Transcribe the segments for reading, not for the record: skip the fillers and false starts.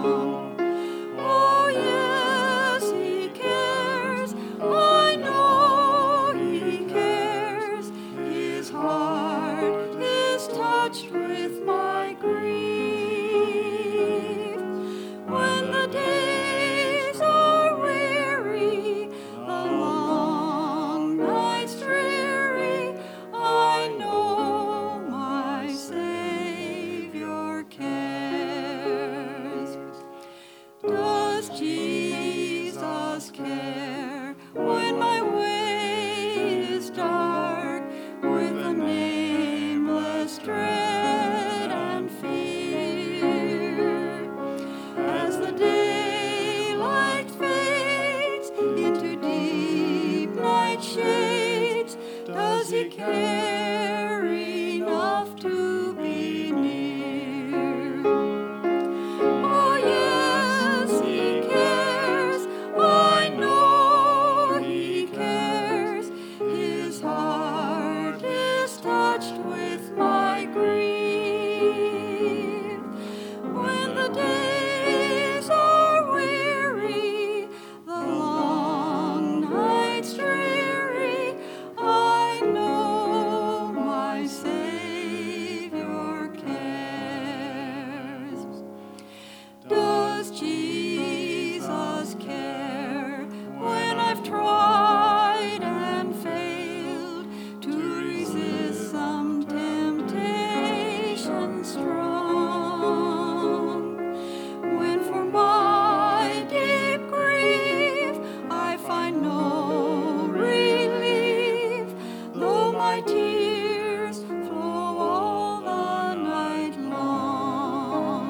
Oh, yes, he cares. I know he cares. His heart is touched with my grief. When the days are weary, the long nights dreary, I know my Savior cares. Does Jesus care when my way is dark with a nameless dread and fear? As the daylight fades into deep night shades, does he care enough to be near? Oh, yes, he cares. I know he cares. His heart is touched with my grief. When the days are weary, the long nights dreary, I know my Savior cares. Does Jesus care when I've tried and failed to resist some temptation strong? When for my deep grief I find no relief, though my tears flow all the night long.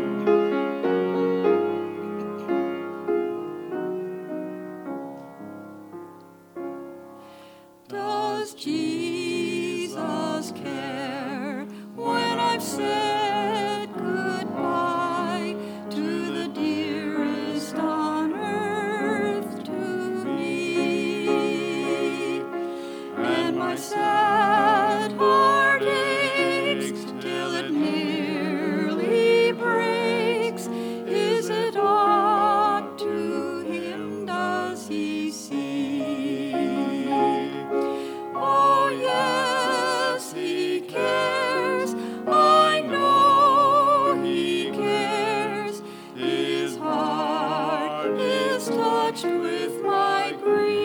Does Jesus care when I've said goodbye to the dearest on earth to me? And my sad heart aches till it nearly breaks. Is it aught to him does he see? Oh, yes, he cares. I know he cares. His heart is touched with my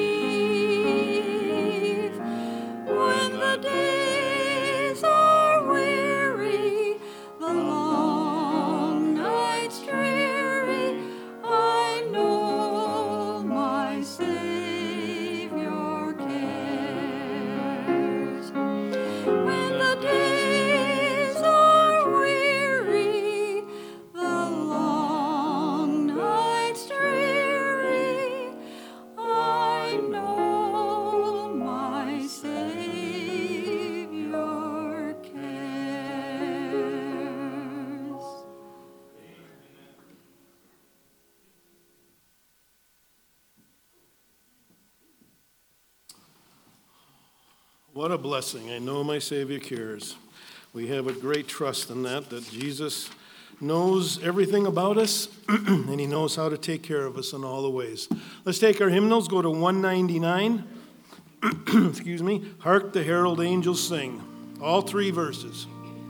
grief. When the days are weary, the long nights dreary, I know my Savior cares. When the days are weary, the long nights dreary, I know my Savior cares. What a blessing. I know my Savior cares. We have a great trust in that Jesus knows everything about us and he knows how to take care of us in all the ways. Let's take our hymnals, go to 199. Excuse me. Hark the herald angels sing. All three verses.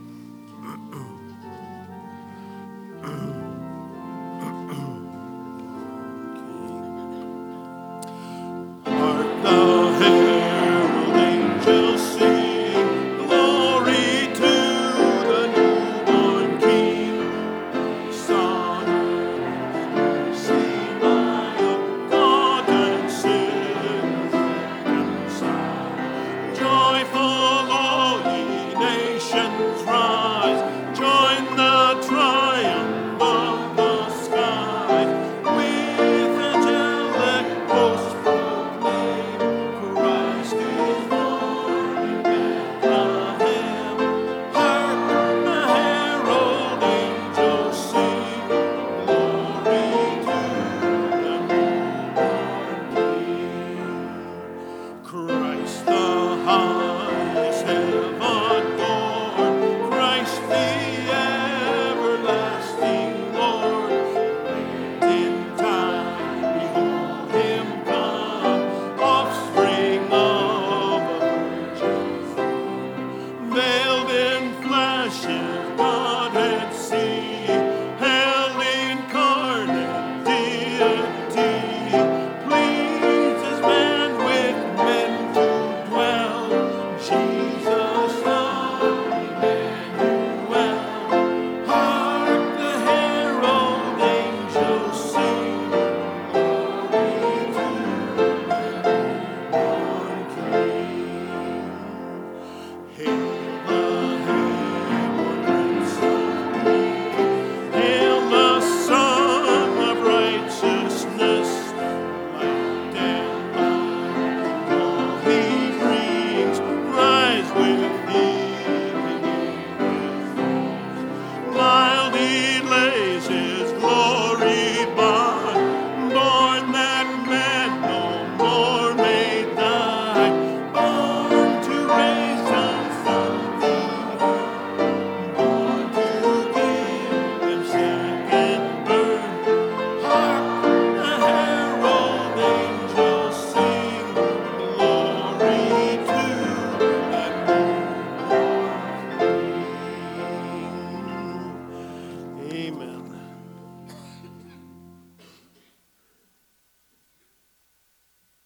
Hark the herald angels sing, glory to the newborn King. Son, mercy, mild, God and sin reconciled. Joyful all ye nations,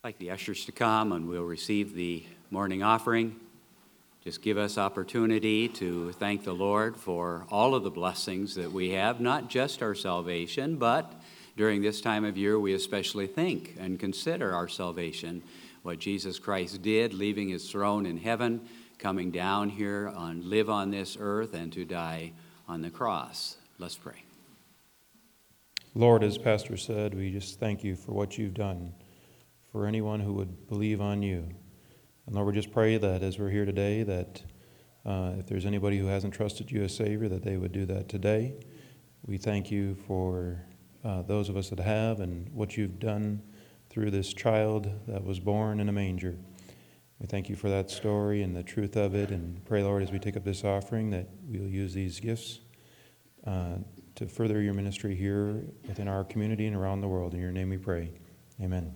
I'd like the ushers to come and we'll receive the morning offering. Just give us opportunity to thank the Lord for all of the blessings that we have, not just our salvation, but during this time of year we especially think and consider our salvation, what Jesus Christ did, leaving his throne in heaven, coming down here and live on this earth and to die on the cross. Let's pray. Lord, as Pastor said, we just thank you for what you've done for anyone who would believe on you. And Lord, we just pray that as we're here today, that if there's anybody who hasn't trusted you as Savior, that they would do that today. We thank you for those of us that have and what you've done through this child that was born in a manger. We thank you for that story and the truth of it, and pray, Lord, as we take up this offering, that we'll use these gifts to further your ministry here within our community and around the world. In your name we pray. Amen.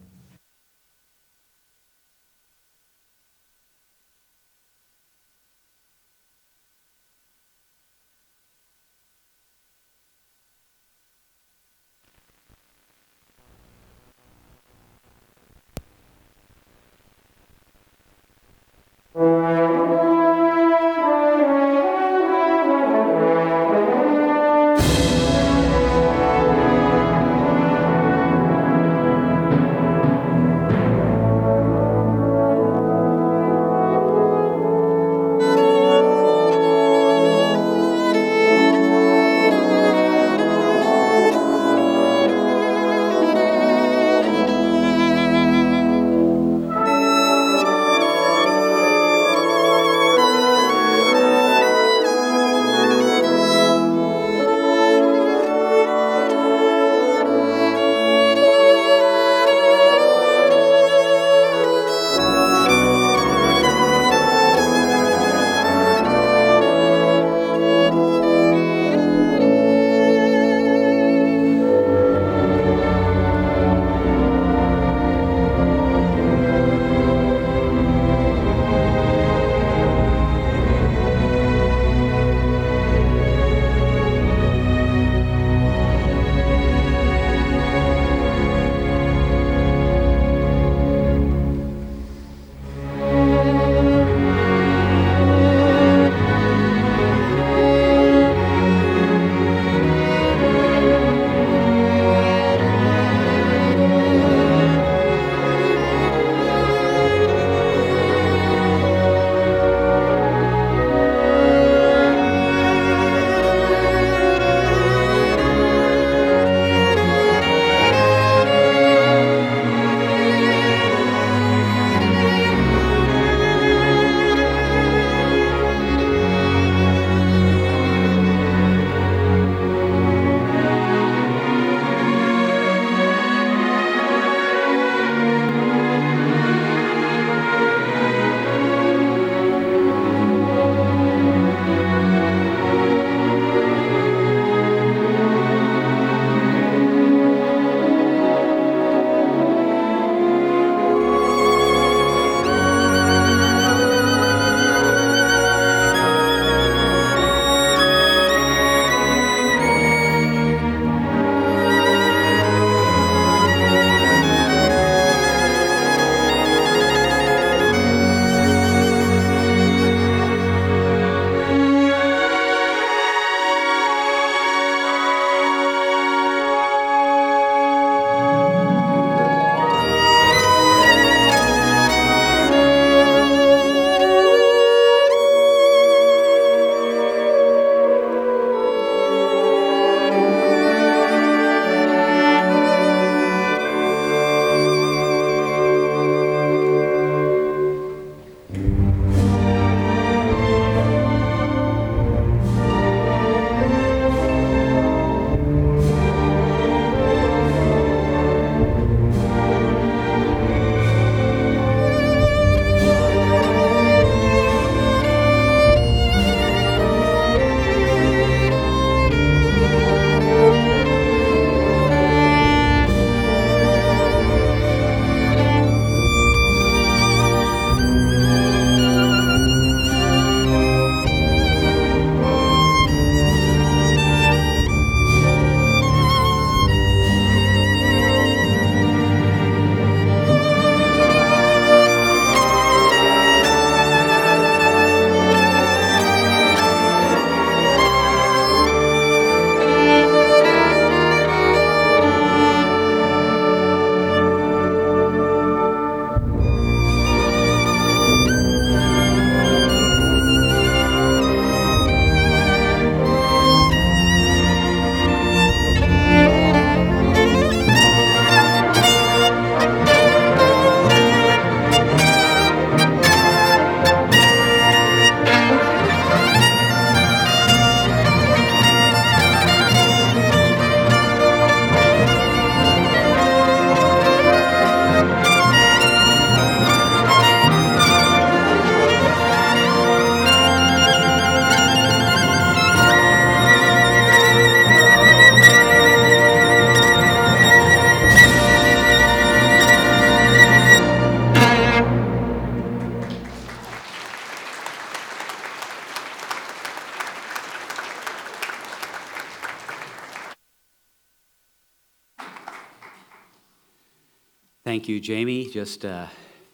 Thank you, Jamie. Just a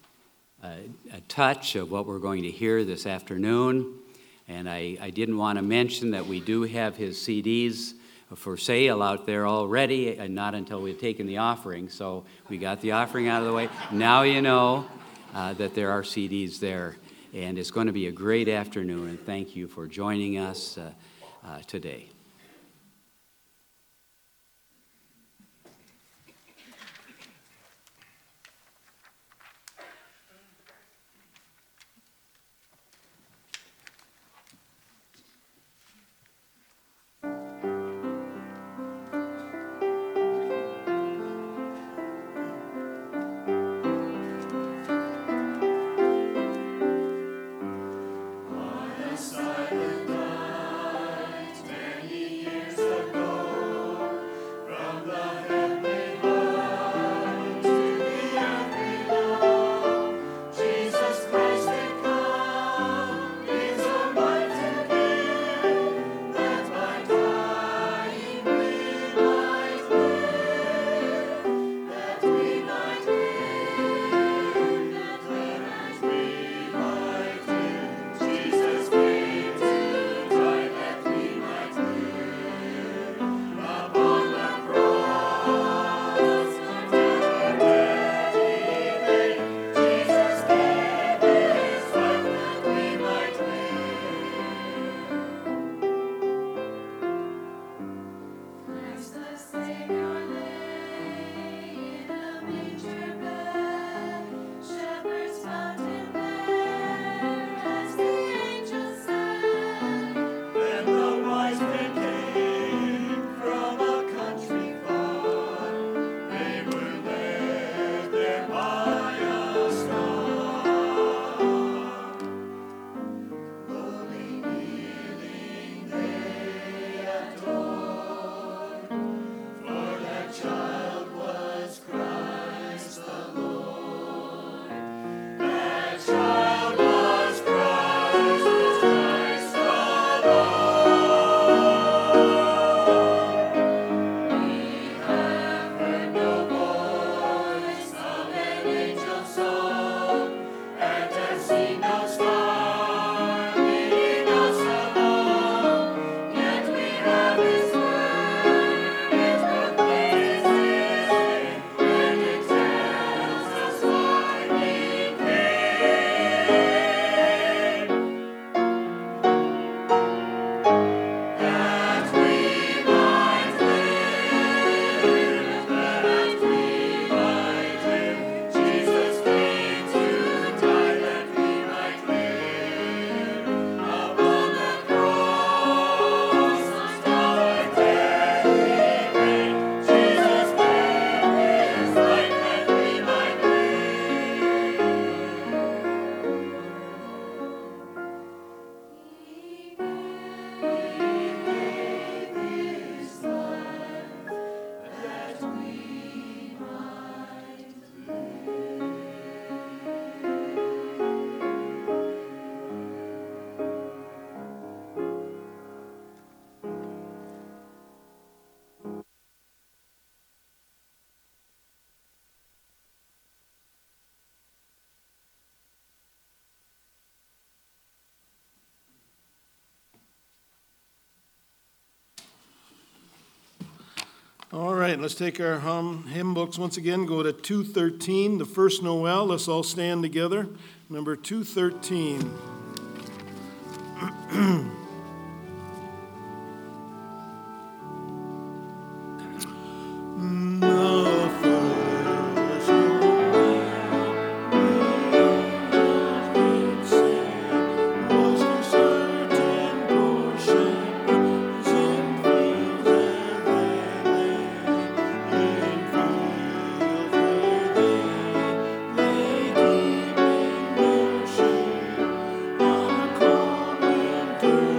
touch of what we're going to hear this afternoon. And I didn't want to mention that we do have his CDs for sale out there already, and not until we've taken the offering. So we got the offering out of the way. Now you know that there are CDs there. And it's going to be a great afternoon, and thank you for joining us today. Silent night, many years ago. All right, let's take our hymn books once again, go to 213, the first Noel. Let's all stand together. Number 213. Thank you.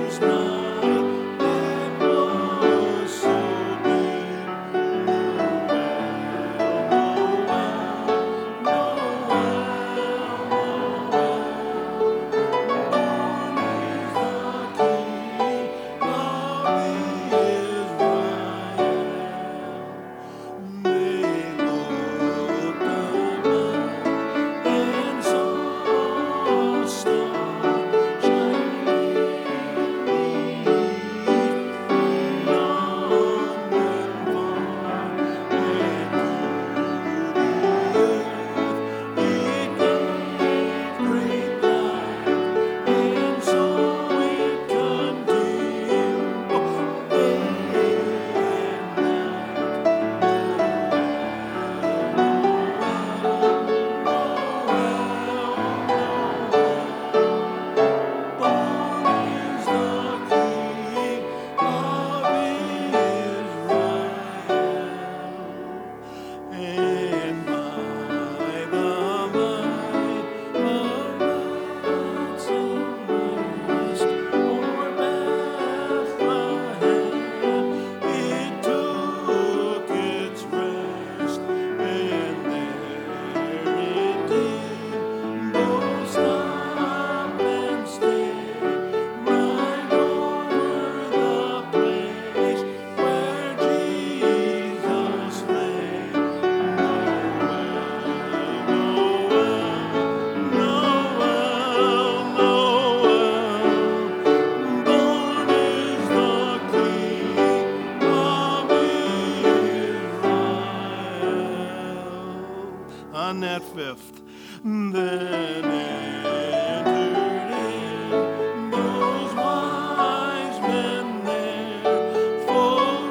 on that fifth. Then entered in those wise men there, full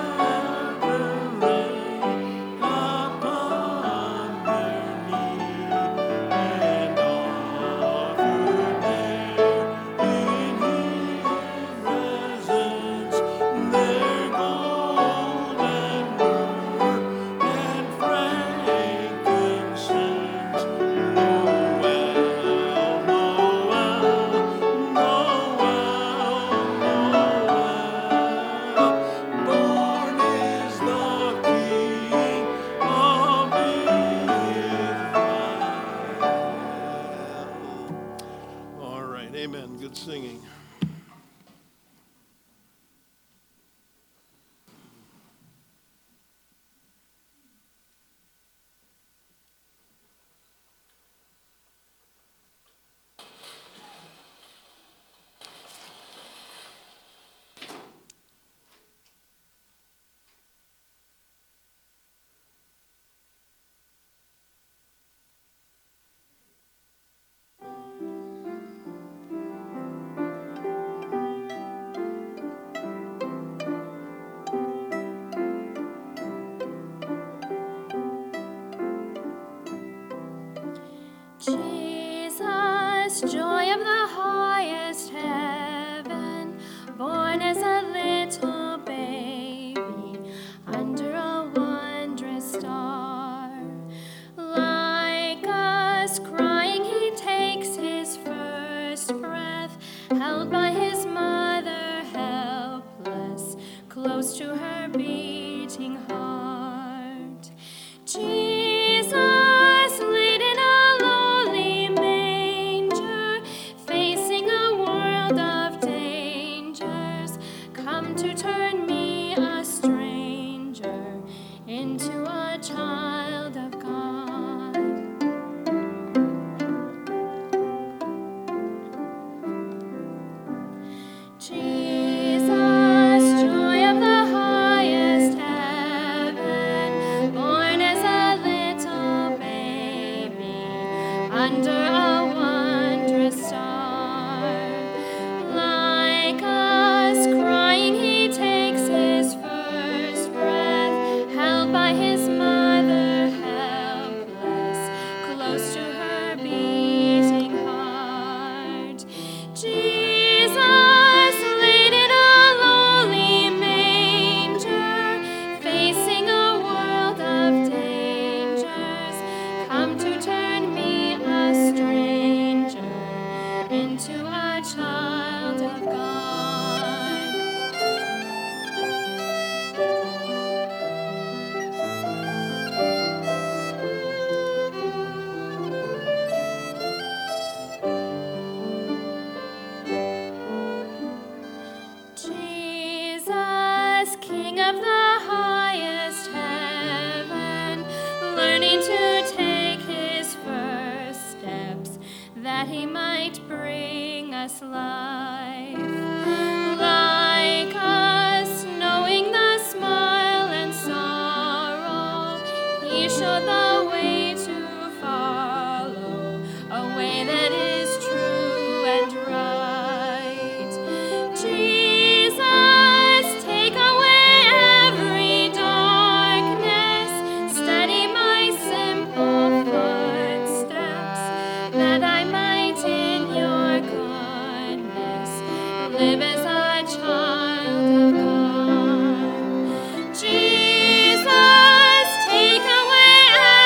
reverently upon their knee, and offered there in His presence their gold and myrrh and frankincense. Born is the King of Israel. All right, amen. Good singing. Jesus, joy of the highest heaven, born as a little baby under a wondrous star. Like us, crying, he takes his first breath, held by his mother helpless, close to her beating heart. Jesus, laid in a lowly manger, facing a world of dangers, come to turn me, a stranger, into a child of God. Jesus, joy of the highest heaven, born as a little baby under a wondrous star. Like us, crying, he takes his first breath, held by his mother helpless, close to her beating heart. Jesus, laid in a lowly manger, facing a world of dangers, come to turn me, a stranger, into a child of God. Jesus, King of the highest heaven, learning to take his first steps, that he might bring us life. Like us, knowing the smile and sorrow, he showed the way to follow, a way that is true and right. Jesus, take away every darkness, steady my simple footsteps, that I might in your goodness live as a child of God. Jesus, take away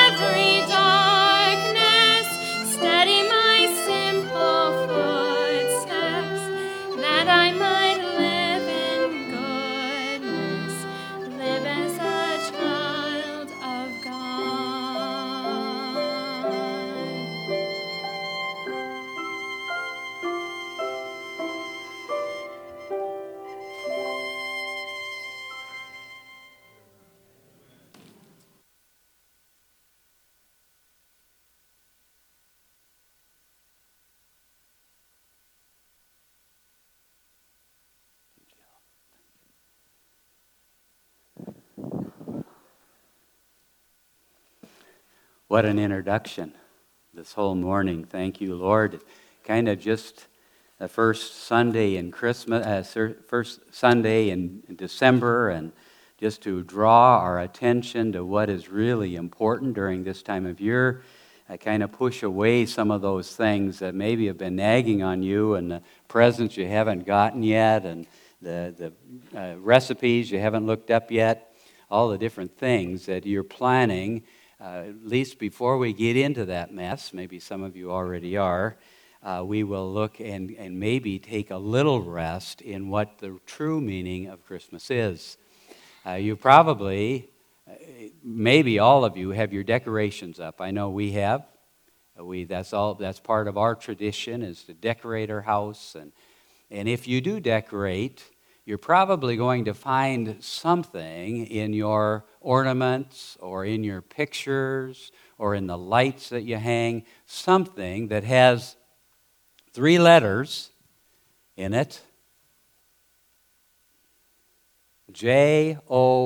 What an introduction this whole morning. Thank you, Lord. Kind of just the first Sunday in Christmas, first Sunday in December, and just to draw our attention to what is really important during this time of year. I kind of push away some of those things that maybe have been nagging on you, and the presents you haven't gotten yet, and the recipes you haven't looked up yet, all the different things that you're planning. At least before we get into that mess, maybe some of you already are, we will look and maybe take a little rest in what the true meaning of Christmas is. You probably, maybe all of you, have your decorations up. I know we have. That's part of our tradition, is to decorate our house. And if you do decorate, you're probably going to find something in your ornaments or in your pictures or in the lights that you hang, something that has 3 letters in it. Joy.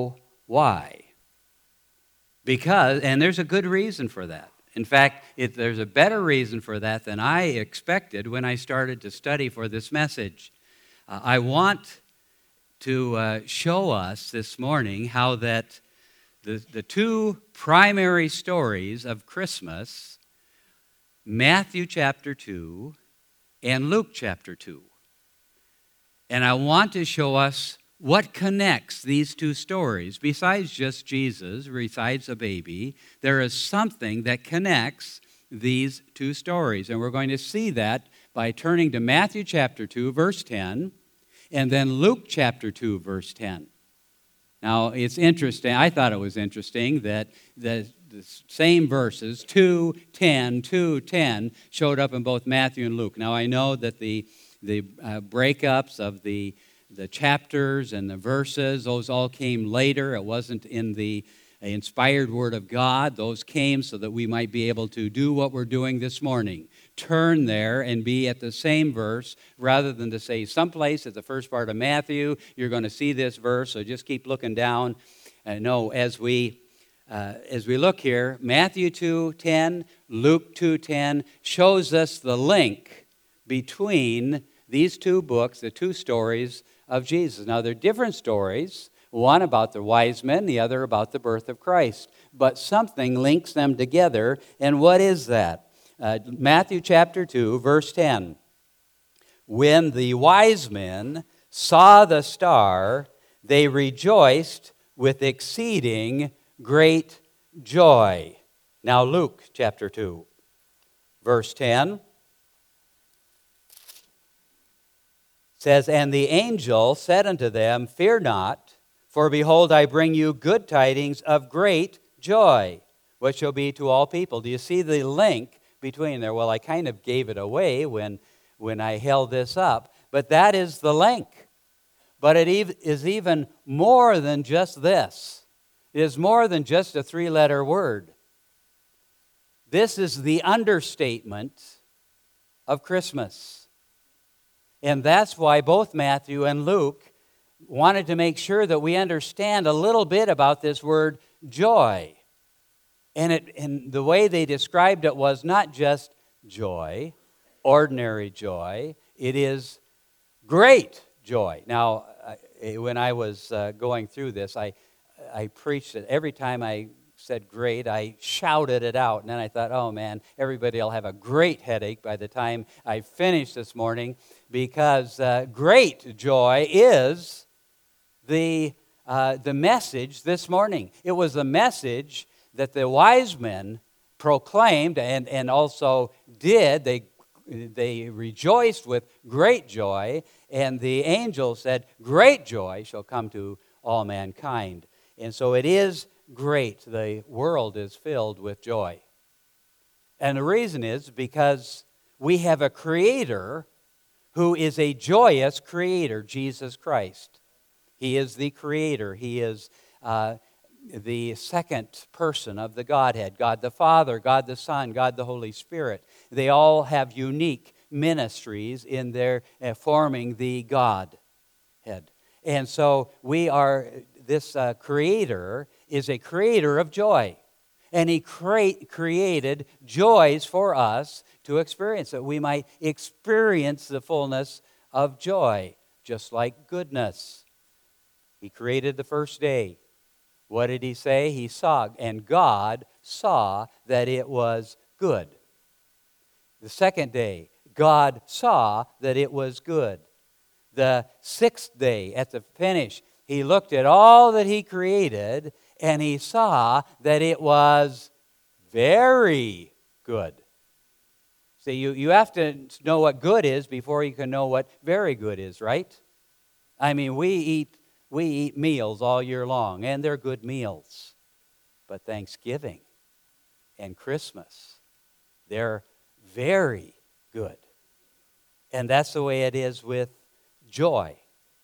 And there's a good reason for that. In fact, there's a better reason for that than I expected when I started to study for this message. I want to show us this morning how that the 2 primary stories of Christmas, Matthew chapter 2 and Luke chapter 2. And I want to show us what connects these 2 stories. Besides just Jesus, besides a baby, there is something that connects these 2 stories. And we're going to see that by turning to Matthew chapter 2, verse 10, and then Luke chapter 2, verse 10. Now, it's interesting. I thought it was interesting that the same verses, 2:10, 2:10, showed up in both Matthew and Luke. Now, I know that the breakups of the chapters and the verses, those all came later. It wasn't in the inspired Word of God. Those came so that we might be able to do what we're doing this morning. Turn there and be at the same verse, rather than to say someplace at the first part of Matthew, you're going to see this verse, so just keep looking down. No, as we look here, Matthew 2:10, Luke 2:10 shows us the link between these 2 books, the 2 stories of Jesus. Now, they're different stories, one about the wise men, the other about the birth of Christ, but something links them together, and what is that? Matthew chapter 2, verse 10. When the wise men saw the star, they rejoiced with exceeding great joy. Now, Luke chapter 2, verse 10 says, And the angel said unto them, Fear not, for behold, I bring you good tidings of great joy, which shall be to all people. Do you see the link between there? Well, I kind of gave it away when I held this up, but that is the link. But it is even more than just this. It is more than just a 3-letter word. This is the understatement of Christmas. And that's why both Matthew and Luke wanted to make sure that we understand a little bit about this word joy. And the way they described it was not just joy, ordinary joy. It is great joy. Now, when I was going through this, I preached it. Every time I said great, I shouted it out. And then I thought, oh man, everybody will have a great headache by the time I finish this morning, because great joy is the message this morning. It was the message that the wise men proclaimed and also did. They rejoiced with great joy, and the angel said, great joy shall come to all mankind. And so it is great. The world is filled with joy. And the reason is because we have a Creator who is a joyous Creator, Jesus Christ. He is the Creator. He is the second person of the Godhead, God the Father, God the Son, God the Holy Spirit. They all have unique ministries in their forming the Godhead. And so this Creator is a creator of joy. And He created joys for us to experience, that we might experience the fullness of joy, just like goodness. He created the first day. What did He say? He saw, and God saw that it was good. The second day, God saw that it was good. The sixth day, at the finish, He looked at all that He created, and He saw that it was very good. See, you have to know what good is before you can know what very good is, right? I mean, we eat meals all year long, and they're good meals. But Thanksgiving and Christmas, they're very good. And that's the way it is with joy.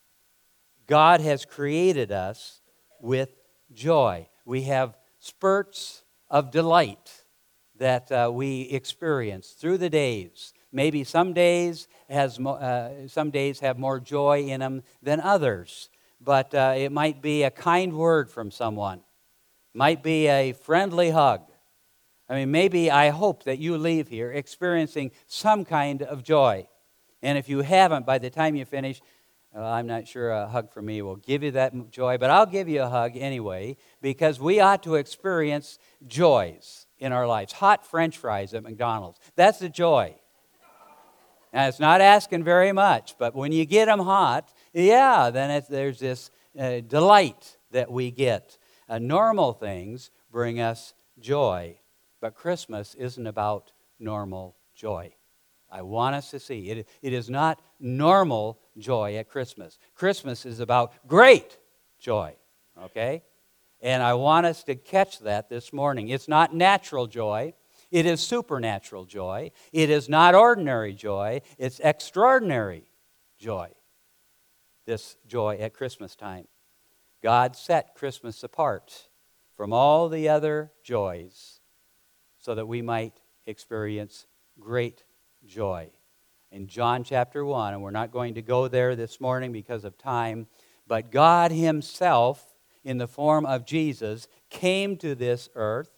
God has created us with joy. We have spurts of delight that we experience through the days. Maybe some days have more joy in them than others. But it might be a kind word from someone. Might be a friendly hug. I mean, maybe I hope that you leave here experiencing some kind of joy. And if you haven't, by the time you finish, I'm not sure a hug from me will give you that joy, but I'll give you a hug anyway, because we ought to experience joys in our lives. Hot French fries at McDonald's, that's a joy. Now, it's not asking very much, but when you get them hot, then there's this delight that we get. Normal things bring us joy, but Christmas isn't about normal joy. I want us to see it is not normal joy at Christmas. Christmas is about great joy, okay? And I want us to catch that this morning. It's not natural joy. It is supernatural joy. It is not ordinary joy. It's extraordinary joy. This joy at Christmas time. God set Christmas apart from all the other joys so that we might experience great joy. In John chapter 1, and we're not going to go there this morning because of time, but God Himself, in the form of Jesus, came to this earth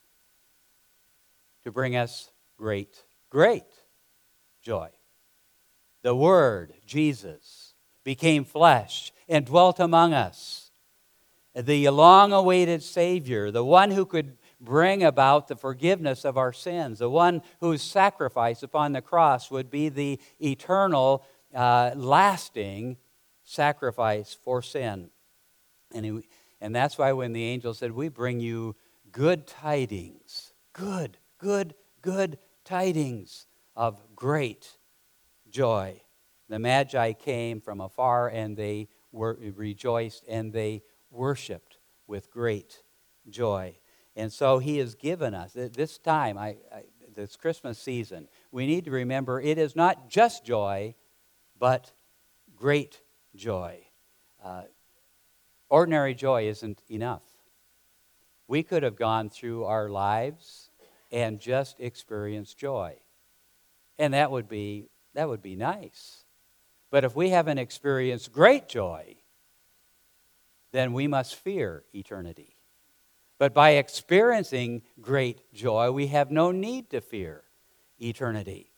to bring us great, great joy. The Word, Jesus, became flesh and dwelt among us. The long-awaited Savior, the one who could bring about the forgiveness of our sins, the one whose sacrifice upon the cross would be the eternal, lasting sacrifice for sin. And that's why when the angel said, we bring you good tidings, good tidings of great joy. The Magi came from afar, and they rejoiced, and they worshiped with great joy. And so He has given us, this time, this Christmas season, we need to remember it is not just joy, but great joy. Ordinary joy isn't enough. We could have gone through our lives and just experienced joy. And that would be nice. But if we haven't experienced great joy, then we must fear eternity. But by experiencing great joy, we have no need to fear eternity.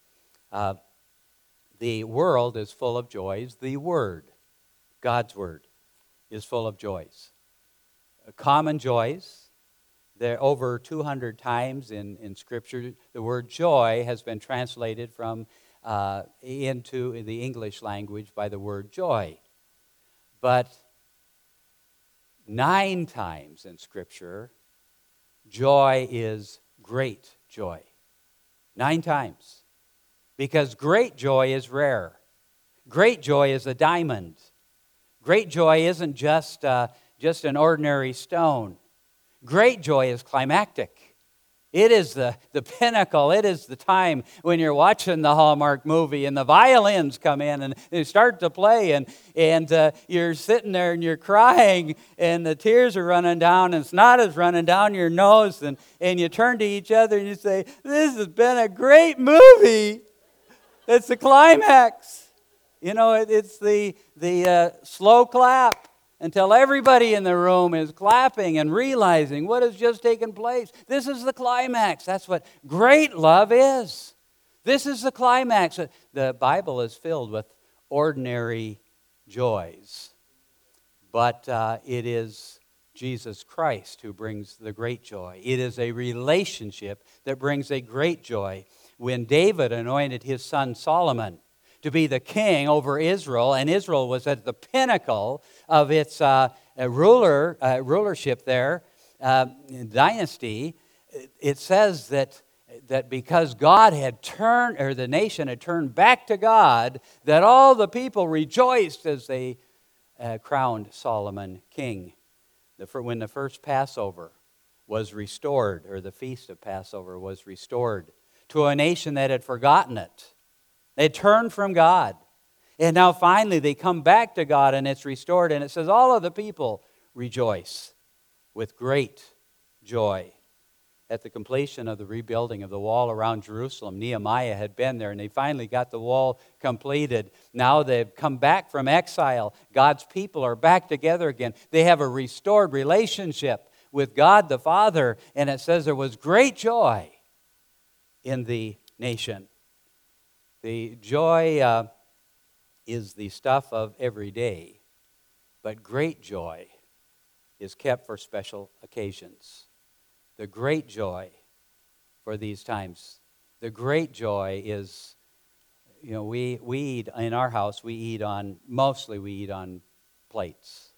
The world is full of joys. The Word, God's Word, is full of joys. Common joys. There are over 200 times in Scripture, the word joy has been translated from into the English language by the word joy. But 9 times in Scripture, joy is great joy. 9 times. Because great joy is rare. Great joy is a diamond. Great joy isn't just an ordinary stone. Great joy is climactic. It is the pinnacle. It is the time when you're watching the Hallmark movie and the violins come in and they start to play and you're sitting there and you're crying and the tears are running down and snot is running down your nose and you turn to each other and you say, this has been a great movie. It's the climax. You know, it's the slow clap until everybody in the room is clapping and realizing what has just taken place. This is the climax. That's what great love is. This is the climax. The Bible is filled with ordinary joys, but it is Jesus Christ who brings the great joy. It is a relationship that brings a great joy. When David anointed his son Solomon to be the king over Israel, and Israel was at the pinnacle of its rulership there, dynasty, it says that because God had turned, or the nation had turned back to God, that all the people rejoiced as they crowned Solomon king. When the first Passover was restored, or the feast of Passover was restored to a nation that had forgotten it. They turned from God. And now finally they come back to God and it's restored. And it says all of the people rejoice with great joy. At the completion of the rebuilding of the wall around Jerusalem, Nehemiah had been there and they finally got the wall completed. Now they've come back from exile. God's people are back together again. They have a restored relationship with God the Father. And it says there was great joy in the nation. The joy is the stuff of every day, but great joy is kept for special occasions. The great joy for these times, the great joy is, we eat in our house. We eat on plates,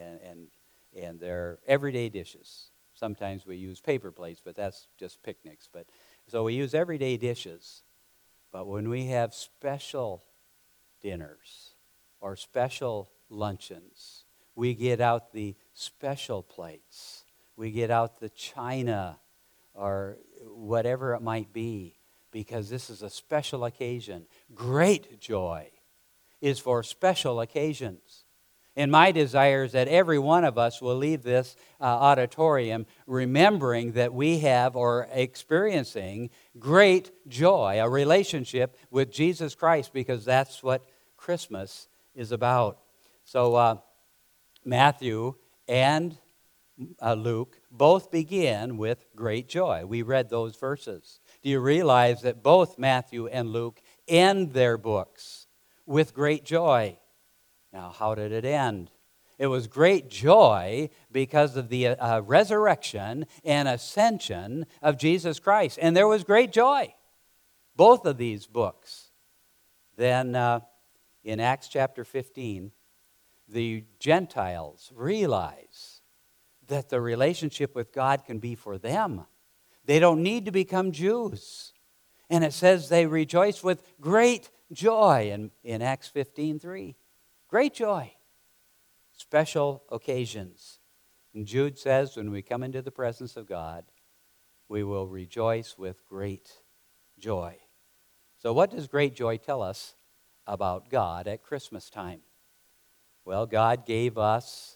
and they're everyday dishes. Sometimes we use paper plates, but that's just picnics. So we use everyday dishes. But when we have special dinners or special luncheons, we get out the special plates. We get out the china or whatever it might be, because this is a special occasion. Great joy is for special occasions. And my desire is that every one of us will leave this auditorium remembering that we have or experiencing great joy, a relationship with Jesus Christ, because that's what Christmas is about. So Matthew and Luke both begin with great joy. We read those verses. Do you realize that both Matthew and Luke end their books with great joy? Now, how did it end? It was great joy because of the resurrection and ascension of Jesus Christ. And there was great joy. Both of these books. Then in Acts chapter 15, the Gentiles realize that the relationship with God can be for them. They don't need to become Jews. And it says they rejoice with great joy in Acts 15:3. Great joy. Special occasions. And Jude says when we come into the presence of God, we will rejoice with great joy. So what does great joy tell us about God at Christmas time? Well, God gave us,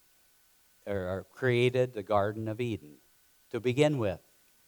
or created the Garden of Eden to begin with.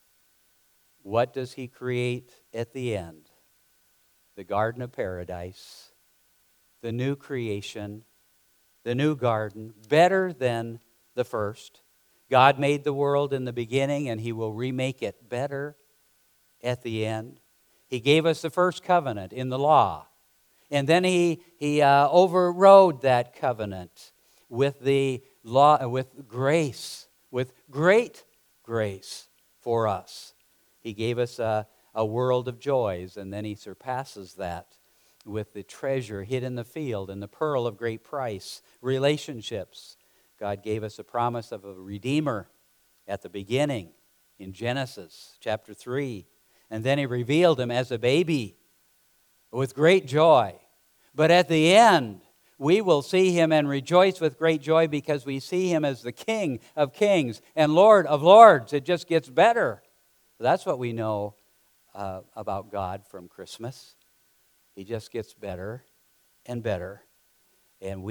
What does He create at the end? The Garden of Paradise. The new creation, the new garden, better than the first. God made the world in the beginning, and He will remake it better at the end. He gave us the first covenant in the law, and then He overrode that covenant with the law, with grace, with great grace for us. He gave us a world of joys, and then He surpasses that with the treasure hid in the field and the pearl of great price, relationships. God gave us a promise of a Redeemer at the beginning in Genesis chapter 3. And then He revealed Him as a baby with great joy. But at the end, we will see Him and rejoice with great joy because we see Him as the King of kings and Lord of lords. It just gets better. That's what we know about God from Christmas. He just gets better and better. And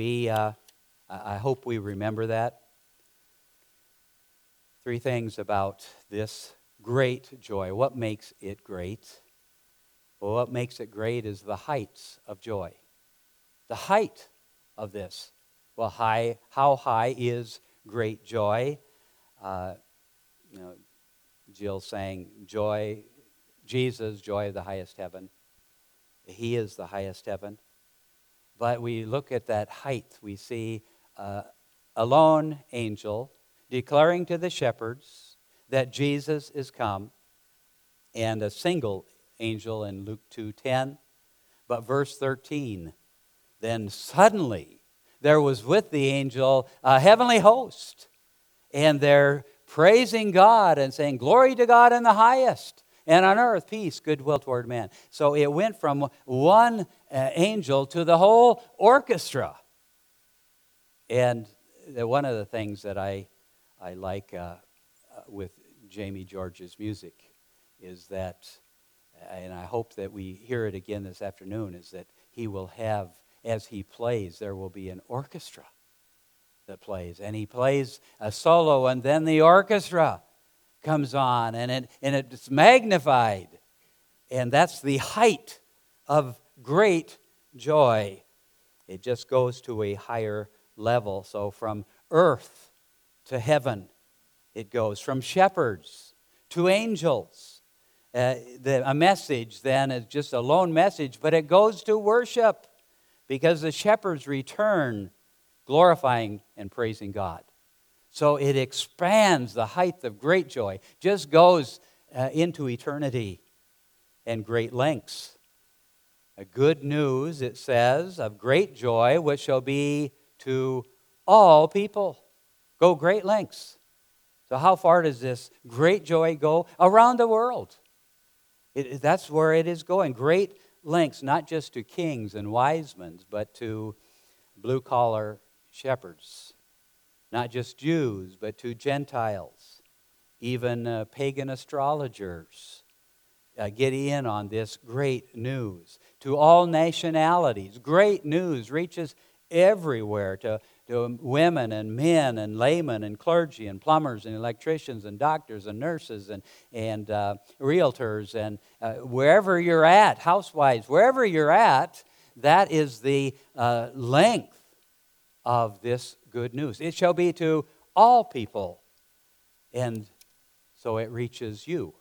I hope we remember that. 3 things about this great joy. What makes it great? Well, what makes it great is the heights of joy. The height of this. Well, how high is great joy? Jill sang, joy, Jesus, joy of the highest heaven. He is the highest heaven. But we look at that height, we see a lone angel declaring to the shepherds that Jesus is come, and a single angel in Luke 2:10. But verse 13, then suddenly there was with the angel a heavenly host, and they're praising God and saying, glory to God in the highest, and on earth peace, goodwill toward men. So it went from one angel to the whole orchestra. And one of the things that I like with Jamie George's music is that, and I hope that we hear it again this afternoon, is that he will have, as he plays, there will be an orchestra that plays. And he plays a solo, and then the orchestra comes on, and it's magnified. And that's the height of great joy. It just goes to a higher level. So from earth to heaven, it goes. From shepherds to angels. A message then is just a lone message, but it goes to worship because the shepherds return glorifying and praising God. So it expands the height of great joy, just goes into eternity and great lengths. A good news, it says, of great joy, which shall be to all people. Go great lengths. So how far does this great joy go? Around the world. That's where it is going. Great lengths, not just to kings and wise men, but to blue-collar shepherds. Not just Jews, but to Gentiles. Even pagan astrologers get in on this great news. To all nationalities, great news reaches everywhere, to women and men and laymen and clergy and plumbers and electricians and doctors and nurses and realtors and wherever you're at, housewives, wherever you're at, that is the length of this good news. It shall be to all people. And so it reaches you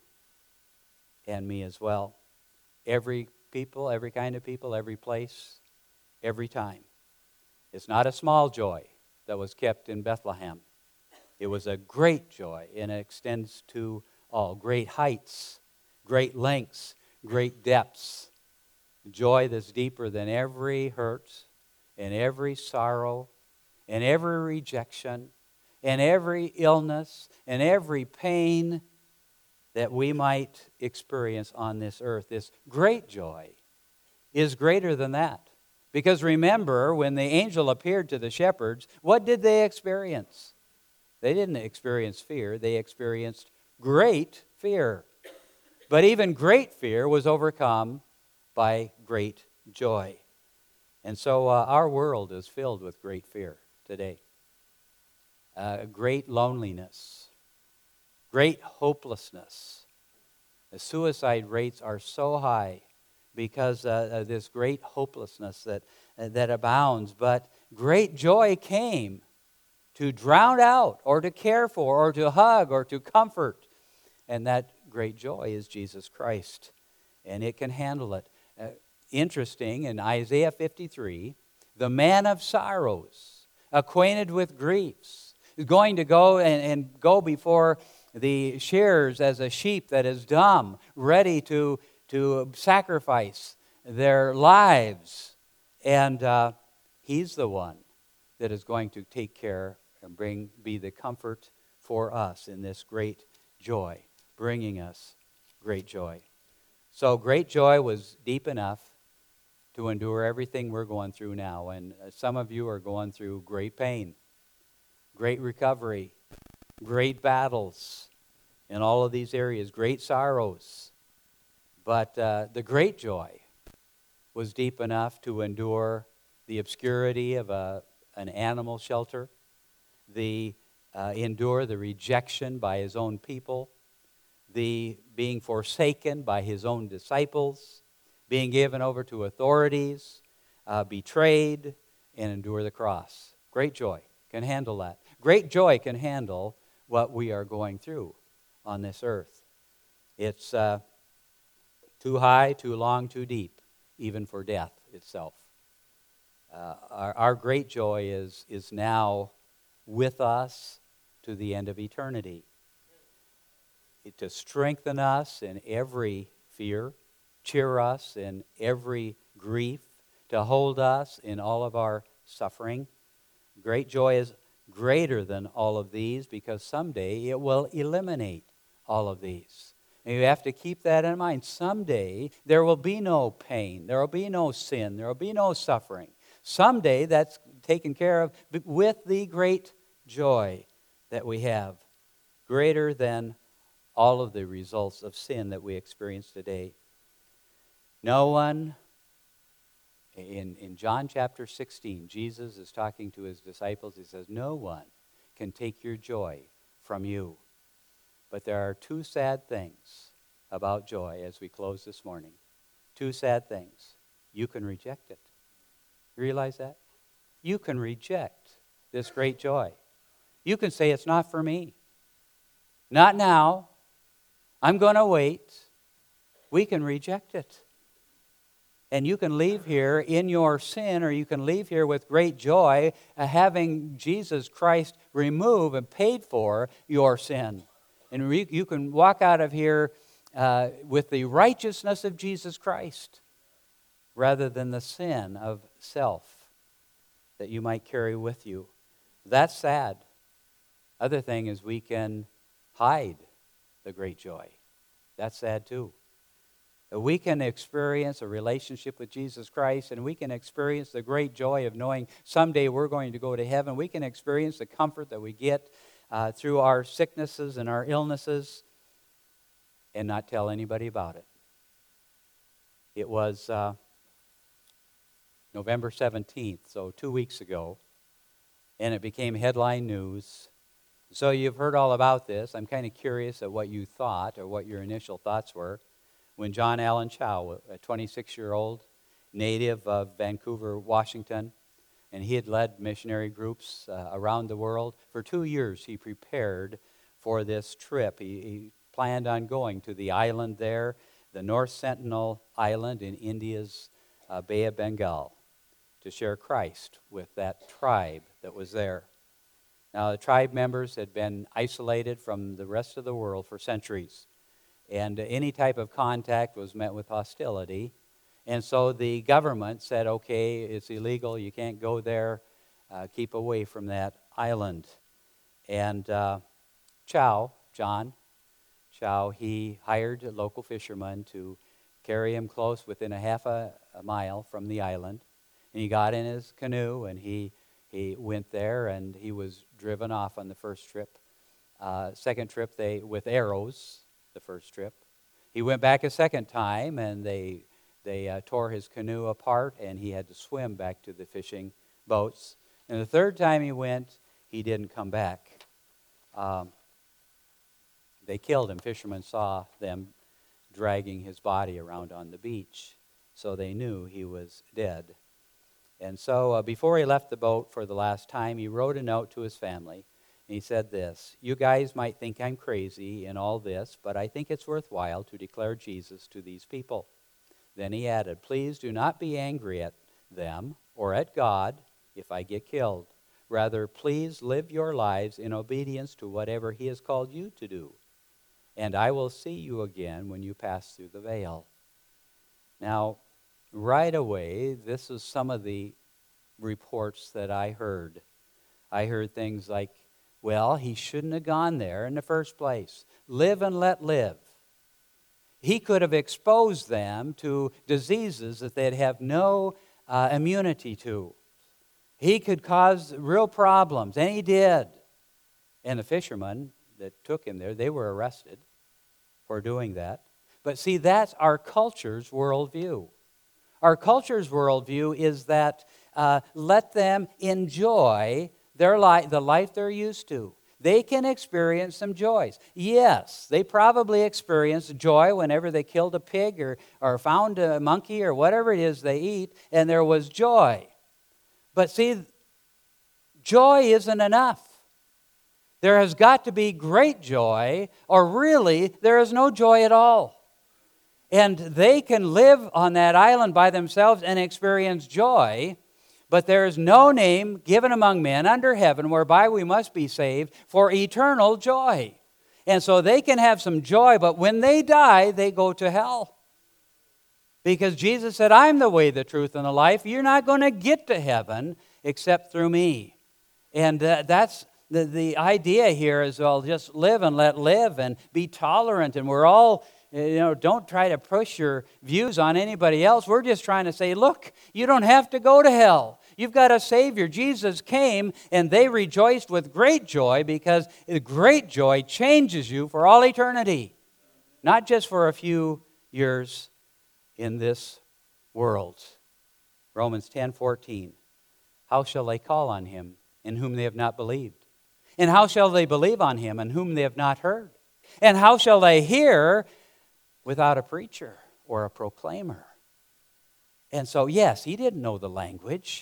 and me as well. Every people, every kind of people, every place, every time. It's not a small joy that was kept in Bethlehem. It was a great joy, and it extends to all. Great heights, great lengths, great depths. Joy that's deeper than every hurt and every sorrow and every rejection and every illness and every pain that we might experience on this earth. This great joy is greater than that. Because remember, when the angel appeared to the shepherds, what did they experience? They didn't experience fear. They experienced great fear. But even great fear was overcome by great joy. And so our world is filled with great fear today. Great loneliness. Great hopelessness. The suicide rates are so high because of this great hopelessness that abounds. But great joy came to drown out or to care for or to hug or to comfort. And that great joy is Jesus Christ. And it can handle it. Interesting, in Isaiah 53, the man of sorrows, acquainted with griefs, is going to go and go before the shearers as a sheep that is dumb, ready to sacrifice their lives. And he's the one that is going to take care and be the comfort for us in this great joy, bringing us great joy. So great joy was deep enough to endure everything we're going through now. And some of you are going through great pain, great recovery, great battles in all of these areas, great sorrows. But the great joy was deep enough to endure the obscurity of an animal shelter, endure the rejection by his own people, the being forsaken by his own disciples, being given over to authorities, betrayed, and endure the cross. Great joy can handle that. Great joy can handle what we are going through on this earth. It's too high, too long, too deep, even for death itself. Our great joy is now with us to the end of eternity. To strengthen us in every fear, cheer us in every grief, to hold us in all of our suffering. Great joy is greater than all of these because someday it will eliminate all of these. And you have to keep that in mind. Someday there will be no pain, there will be no sin, there will be no suffering. Someday that's taken care of with the great joy that we have, greater than all of the results of sin that we experience today. No one, in John chapter 16, Jesus is talking to his disciples. He says, no one can take your joy from you. But there are two sad things about joy as we close this morning. Two sad things. You can reject it. You realize that? You can reject this great joy. You can say, it's not for me. Not now. I'm going to wait. We can reject it. And you can leave here in your sin, or you can leave here with great joy, having Jesus Christ remove and paid for your sin. And you can walk out of here with the righteousness of Jesus Christ, rather than the sin of self that you might carry with you. That's sad. Other thing is we can hide the great joy. That's sad too. We can experience a relationship with Jesus Christ, and we can experience the great joy of knowing someday we're going to go to heaven. We can experience the comfort that we get through our sicknesses and our illnesses and not tell anybody about it. It was November 17th, so 2 weeks ago, and it became headline news. So you've heard all about this. I'm kind of curious at what you thought or what your initial thoughts were when John Allen Chau, a 26-year-old native of Vancouver, Washington, and he had led missionary groups around the world. For 2 years he prepared for this trip. He planned on going to the island there, the North Sentinel Island in India's Bay of Bengal, to share Christ with that tribe that was there. Now, the tribe members had been isolated from the rest of the world for centuries, and any type of contact was met with hostility. And so the government said, okay, it's illegal, you can't go there, keep away from that island. And John Chau, he hired local fishermen to carry him close within a half a mile from the island. And he got in his canoe and he went there, and he was driven off on the first trip. Second trip, with arrows, the first trip. He went back a second time, and they tore his canoe apart, and he had to swim back to the fishing boats. And the third time he went, he didn't come back. They killed him. Fishermen saw them dragging his body around on the beach, so they knew he was dead. And so before he left the boat for the last time, he wrote a note to his family. And he said this, you guys might think I'm crazy in all this, but I think it's worthwhile to declare Jesus to these people. Then he added, please do not be angry at them or at God if I get killed. Rather, please live your lives in obedience to whatever he has called you to do. And I will see you again when you pass through the veil. Now, right away, this is some of the reports that I heard. I heard things like, well, he shouldn't have gone there in the first place. Live and let live. He could have exposed them to diseases that they'd have no immunity to. He could cause real problems, and he did. And the fishermen that took him there, they were arrested for doing that. But see, that's our culture's worldview. Our culture's worldview is that let them enjoy their life, the life they're used to. They can experience some joys. Yes, they probably experienced joy whenever they killed a pig or found a monkey or whatever it is they eat, and there was joy. But see, joy isn't enough. There has got to be great joy, or really, there is no joy at all. And they can live on that island by themselves and experience joy, but there is no name given among men under heaven whereby we must be saved for eternal joy. And so they can have some joy, but when they die, they go to hell. Because Jesus said, I'm the way, the truth, and the life. You're not going to get to heaven except through me. And that's the idea here is, well, just live and let live and be tolerant. And we're all, don't try to push your views on anybody else. We're just trying to say, look, you don't have to go to hell. You've got a Savior. Jesus came, and they rejoiced with great joy because great joy changes you for all eternity, not just for a few years in this world. Romans 10:14. How shall they call on him in whom they have not believed? And how shall they believe on him in whom they have not heard? And how shall they hear without a preacher or a proclaimer? And so, yes, he didn't know the language.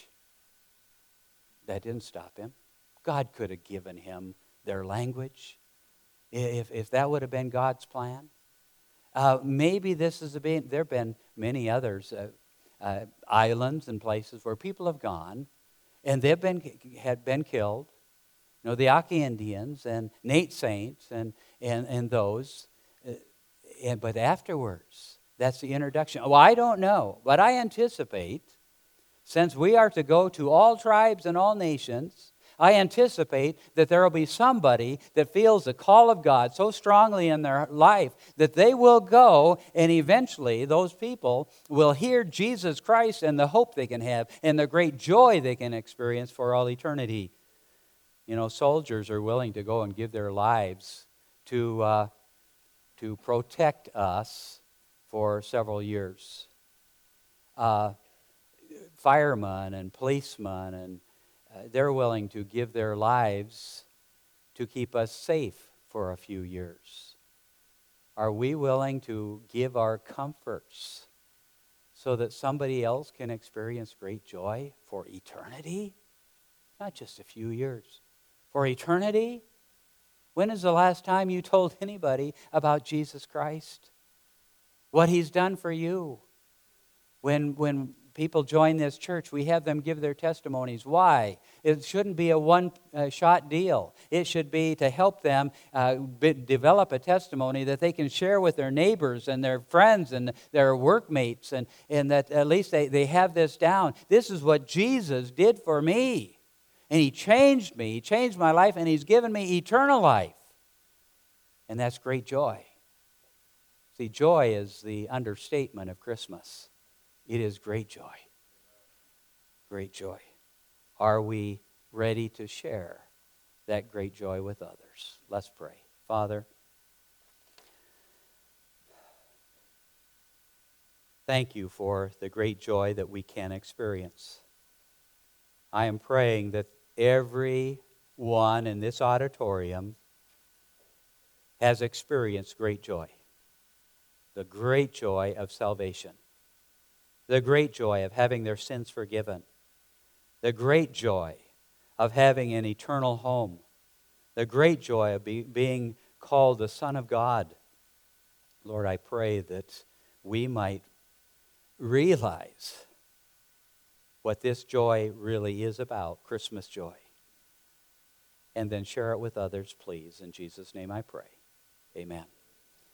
That didn't stop him. God could have given him their language if that would have been God's plan. Maybe this is there have been many others, islands and places where people have gone and had been killed. The Yaqui Indians and Nate Saints and those. But afterwards, that's the introduction. Well, I don't know, but I anticipate, since we are to go to all tribes and all nations, I anticipate that there will be somebody that feels the call of God so strongly in their life that they will go, and eventually those people will hear Jesus Christ and the hope they can have and the great joy they can experience for all eternity. Soldiers are willing to go and give their lives to protect us for several years. Firemen and policemen, and they're willing to give their lives to keep us safe for a few years. Are we willing to give our comforts so that somebody else can experience great joy for eternity? Not just a few years. For eternity? When is the last time you told anybody about Jesus Christ? What he's done for you? When people join this church, we have them give their testimonies. Why? It shouldn't be a one-shot deal. It should be to help them develop a testimony that they can share with their neighbors and their friends and their workmates, and that at least they have this down. This is what Jesus did for me. And he changed me. He changed my life, and he's given me eternal life. And that's great joy. See, joy is the understatement of Christmas. It is great joy. Great joy. Are we ready to share that great joy with others? Let's pray. Father, thank you for the great joy that we can experience. I am praying that everyone in this auditorium has experienced great joy. The great joy of salvation. The great joy of having their sins forgiven. The great joy of having an eternal home. The great joy of being called the Son of God. Lord, I pray that we might realize what this joy really is about, Christmas joy. And then share it with others, please. In Jesus' name I pray. Amen.